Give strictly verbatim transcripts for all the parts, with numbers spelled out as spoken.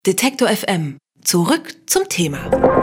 Detektor F M. Zurück zum Thema.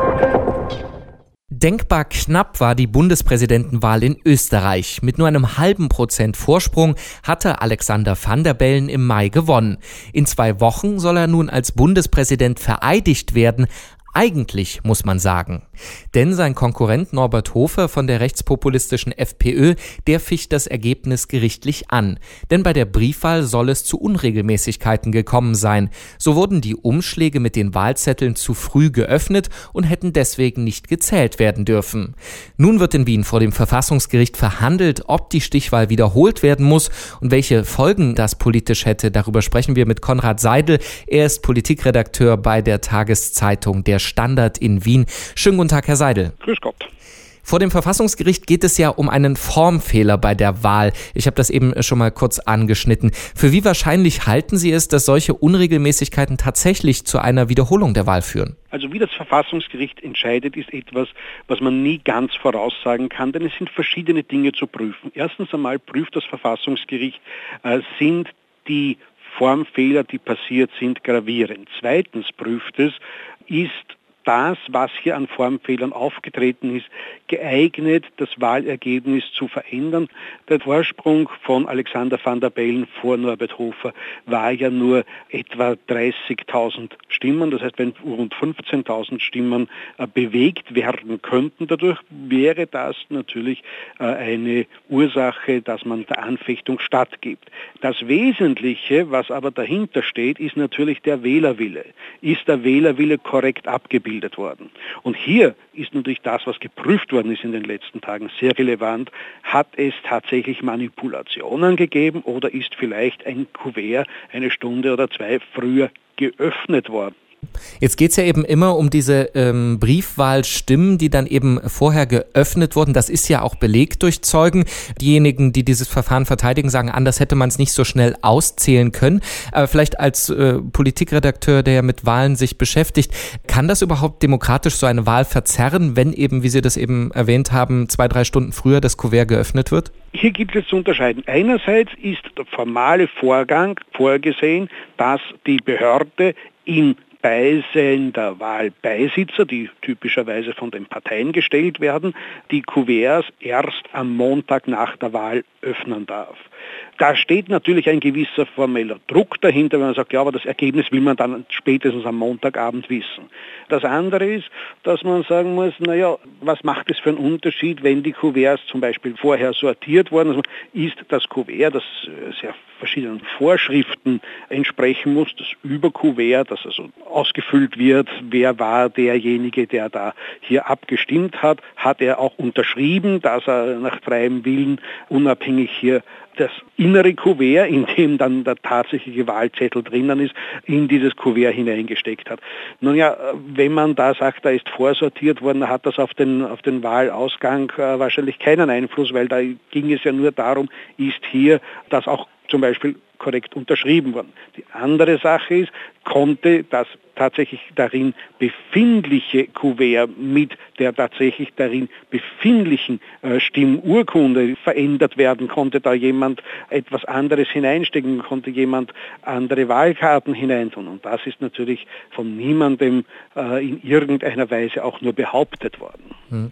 Denkbar knapp war die Bundespräsidentenwahl in Österreich. Mit nur einem halben Prozent Vorsprung hatte Alexander Van der Bellen im Mai gewonnen. In zwei Wochen soll er nun als Bundespräsident vereidigt werden. Eigentlich, muss man sagen. Denn sein Konkurrent Norbert Hofer von der rechtspopulistischen FPÖ, der ficht das Ergebnis gerichtlich an. Denn bei der Briefwahl soll es zu Unregelmäßigkeiten gekommen sein. So wurden die Umschläge mit den Wahlzetteln zu früh geöffnet und hätten deswegen nicht gezählt werden dürfen. Nun wird in Wien vor dem Verfassungsgericht verhandelt, ob die Stichwahl wiederholt werden muss und welche Folgen das politisch hätte. Darüber sprechen wir mit Konrad Seidel. Er ist Politikredakteur bei der Tageszeitung Der Standard in Wien. Schönen guten Tag, Herr Seidel. Grüß Gott. Vor dem Verfassungsgericht geht es ja um einen Formfehler bei der Wahl. Ich habe das eben schon mal kurz angeschnitten. Für wie wahrscheinlich halten Sie es, dass solche Unregelmäßigkeiten tatsächlich zu einer Wiederholung der Wahl führen? Also wie das Verfassungsgericht entscheidet, ist etwas, was man nie ganz voraussagen kann, denn es sind verschiedene Dinge zu prüfen. Erstens einmal prüft das Verfassungsgericht, äh, sind die Formfehler, die passiert sind, gravierend. Zweitens prüft es, ist das, was hier an Formfehlern aufgetreten ist, geeignet, das Wahlergebnis zu verändern. Der Vorsprung von Alexander Van der Bellen vor Norbert Hofer war ja nur etwa dreißigtausend Stimmen. Das heißt, wenn rund fünfzehntausend Stimmen äh, bewegt werden könnten dadurch, wäre das natürlich äh, eine Ursache, dass man der Anfechtung stattgibt. Das Wesentliche, was aber dahinter steht, ist natürlich der Wählerwille. Ist der Wählerwille korrekt abgebildet worden? Und hier ist natürlich das, was geprüft worden ist in den letzten Tagen, sehr relevant. Hat es tatsächlich Manipulationen gegeben oder ist vielleicht ein Kuvert eine Stunde oder zwei früher geöffnet worden? Jetzt geht es ja eben immer um diese ähm, Briefwahlstimmen, die dann eben vorher geöffnet wurden. Das ist ja auch belegt durch Zeugen. Diejenigen, die dieses Verfahren verteidigen, sagen, anders hätte man es nicht so schnell auszählen können. Aber vielleicht als äh, Politikredakteur, der ja mit Wahlen sich beschäftigt, kann das überhaupt demokratisch so eine Wahl verzerren, wenn eben, wie Sie das eben erwähnt haben, zwei, drei Stunden früher das Kuvert geöffnet wird? Hier gibt es zu unterscheiden. Einerseits ist der formale Vorgang vorgesehen, dass die Behörde in Beisein der Wahlbeisitzer, die typischerweise von den Parteien gestellt werden, die Kuverts erst am Montag nach der Wahl öffnen darf. Da steht natürlich ein gewisser formeller Druck dahinter, wenn man sagt, ja, aber das Ergebnis will man dann spätestens am Montagabend wissen. Das andere ist, dass man sagen muss, naja, was macht es für einen Unterschied, wenn die Kuverts zum Beispiel vorher sortiert wurden? Also ist das Kuvert, das sehr verschiedenen Vorschriften entsprechen muss, das Überkuvert, das also ausgefüllt wird, wer war derjenige, der da hier abgestimmt hat, hat er auch unterschrieben, dass er nach freiem Willen unabhängig hier das innere Kuvert, in dem dann der tatsächliche Wahlzettel drinnen ist, in dieses Kuvert hineingesteckt hat. Nun ja, wenn man da sagt, da ist vorsortiert worden, hat das auf den, auf den Wahlausgang äh, wahrscheinlich keinen Einfluss, weil da ging es ja nur darum, ist hier das auch zum Beispiel korrekt unterschrieben worden. Die andere Sache ist, konnte das tatsächlich darin befindliche Kuvert mit der tatsächlich darin befindlichen äh, Stimmurkunde verändert werden? Konnte da jemand etwas anderes hineinstecken? Konnte jemand andere Wahlkarten hineintun? Und das ist natürlich von niemandem äh, in irgendeiner Weise auch nur behauptet worden. Hm.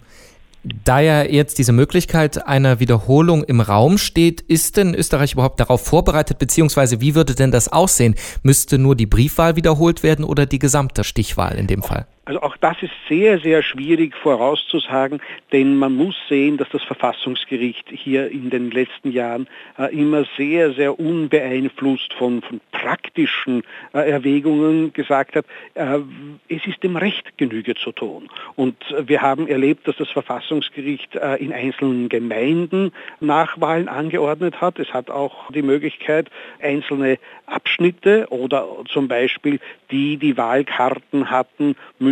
Da ja jetzt diese Möglichkeit einer Wiederholung im Raum steht, ist denn Österreich überhaupt darauf vorbereitet, beziehungsweise wie würde denn das aussehen? Müsste nur die Briefwahl wiederholt werden oder die gesamte Stichwahl in dem Fall? Also auch das ist sehr, sehr schwierig vorauszusagen, denn man muss sehen, dass das Verfassungsgericht hier in den letzten Jahren äh, immer sehr, sehr unbeeinflusst von, von praktischen äh, Erwägungen gesagt hat, äh, es ist dem Recht Genüge zu tun. Und wir haben erlebt, dass das Verfassungsgericht äh, in einzelnen Gemeinden Nachwahlen angeordnet hat. Es hat auch die Möglichkeit, einzelne Abschnitte oder zum Beispiel die, die Wahlkarten hatten, müssen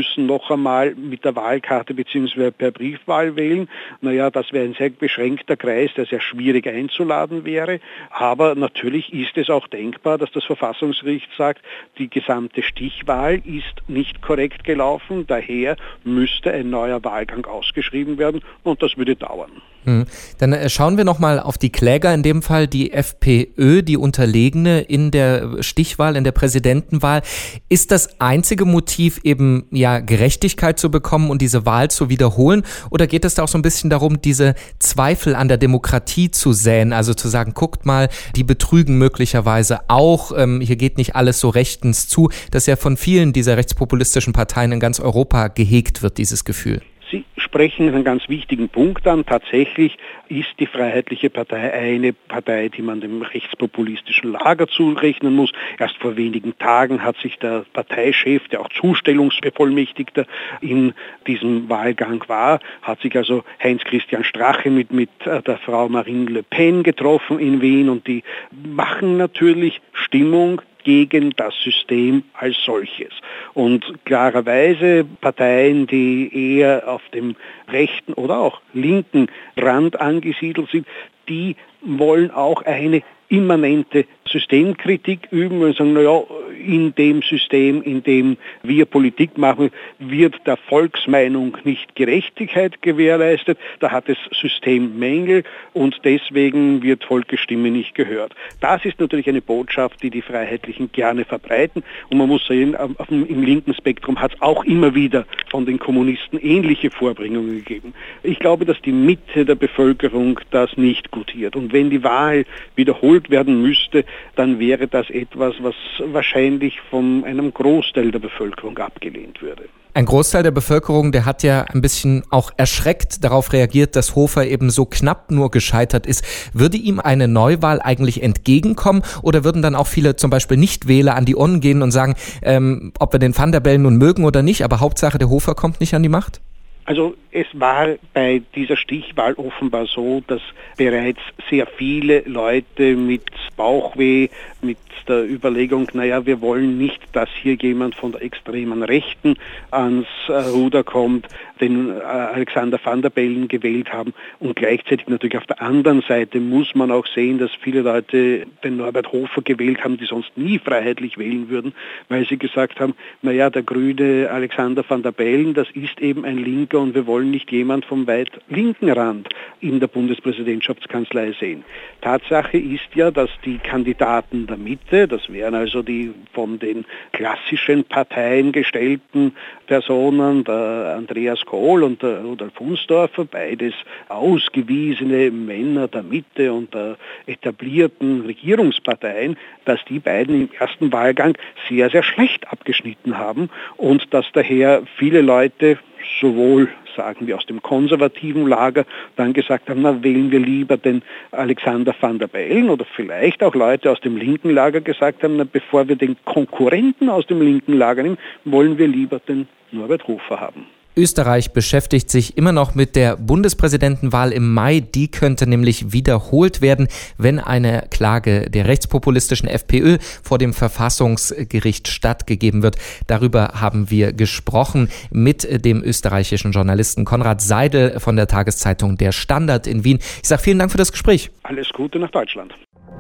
müssen noch einmal mit der Wahlkarte bzw. per Briefwahl wählen. Naja, das wäre ein sehr beschränkter Kreis, der sehr schwierig einzuladen wäre. Aber natürlich ist es auch denkbar, dass das Verfassungsgericht sagt, die gesamte Stichwahl ist nicht korrekt gelaufen. Daher müsste ein neuer Wahlgang ausgeschrieben werden und das würde dauern. Hm. Dann schauen wir nochmal auf die Kläger, in dem Fall die FPÖ, die Unterlegene in der Stichwahl, in der Präsidentenwahl. Ist das einzige Motiv eben ja Gerechtigkeit zu bekommen und diese Wahl zu wiederholen? Oder geht es da auch so ein bisschen darum, diese Zweifel an der Demokratie zu säen? Also zu sagen, guckt mal, die betrügen möglicherweise auch. Ähm, hier geht nicht alles so rechtens zu. Das ja von vielen dieser rechtspopulistischen Parteien in ganz Europa gehegt wird, dieses Gefühl. Sie sprechen einen ganz wichtigen Punkt an. Tatsächlich ist die Freiheitliche Partei eine Partei, die man dem rechtspopulistischen Lager zurechnen muss. Erst vor wenigen Tagen hat sich der Parteichef, der auch Zustellungsbevollmächtigter in diesem Wahlgang war, hat sich also Heinz-Christian Strache mit, mit der Frau Marine Le Pen getroffen in Wien und die machen natürlich Stimmung gegen das System als solches. Und klarerweise Parteien, die eher auf dem rechten oder auch linken Rand angesiedelt sind, die wollen auch eine immanente Systemkritik üben und sagen, naja, in dem System, in dem wir Politik machen, wird der Volksmeinung nicht Gerechtigkeit gewährleistet, da hat es Systemmängel und deswegen wird Volksstimme nicht gehört. Das ist natürlich eine Botschaft, die die Freiheitlichen gerne verbreiten und man muss sehen, im linken Spektrum hat es auch immer wieder von den Kommunisten ähnliche Vorbringungen gegeben. Ich glaube, dass die Mitte der Bevölkerung das nicht gutiert und wenn die Wahl wiederholt werden müsste, dann wäre das etwas, was wahrscheinlich von einem Großteil der Bevölkerung abgelehnt würde. Ein Großteil der Bevölkerung, der hat ja ein bisschen auch erschreckt darauf reagiert, dass Hofer eben so knapp nur gescheitert ist. Würde ihm eine Neuwahl eigentlich entgegenkommen oder würden dann auch viele zum Beispiel Nichtwähler an die Urnen gehen und sagen, ähm, ob wir den Van der Bellen nun mögen oder nicht, aber Hauptsache der Hofer kommt nicht an die Macht? Also es war bei dieser Stichwahl offenbar so, dass bereits sehr viele Leute mit Bauchweh, mit der Überlegung, naja, wir wollen nicht, dass hier jemand von der extremen Rechten ans Ruder kommt, den Alexander Van der Bellen gewählt haben. Und gleichzeitig natürlich auf der anderen Seite muss man auch sehen, dass viele Leute den Norbert Hofer gewählt haben, die sonst nie freiheitlich wählen würden, weil sie gesagt haben, naja, der grüne Alexander Van der Bellen, das ist eben ein Linker und wir wollen nicht jemand vom weit linken Rand in der Bundespräsidentschaftskanzlei sehen. Tatsache ist ja, dass die Kandidaten der Mitte, das wären also die von den klassischen Parteien gestellten Personen, der Andreas Kohl und der Rudolf Hunsdorfer, beides ausgewiesene Männer der Mitte und der etablierten Regierungsparteien, dass die beiden im ersten Wahlgang sehr, sehr schlecht abgeschnitten haben und dass daher viele Leute sowohl, sagen wir, aus dem konservativen Lager dann gesagt haben, na, wählen wir lieber den Alexander Van der Bellen oder vielleicht auch Leute aus dem linken Lager gesagt haben, na, bevor wir den Konkurrenten aus dem linken Lager nehmen, wollen wir lieber den Norbert Hofer haben. Österreich beschäftigt sich immer noch mit der Bundespräsidentenwahl im Mai. Die könnte nämlich wiederholt werden, wenn eine Klage der rechtspopulistischen FPÖ vor dem Verfassungsgericht stattgegeben wird. Darüber haben wir gesprochen mit dem österreichischen Journalisten Konrad Seidel von der Tageszeitung Der Standard in Wien. Ich sage vielen Dank für das Gespräch. Alles Gute nach Deutschland.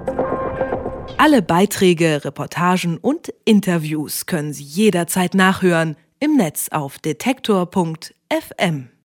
Alle Beiträge, Reportagen und Interviews können Sie jederzeit nachhören im Netz auf detektor punkt f m.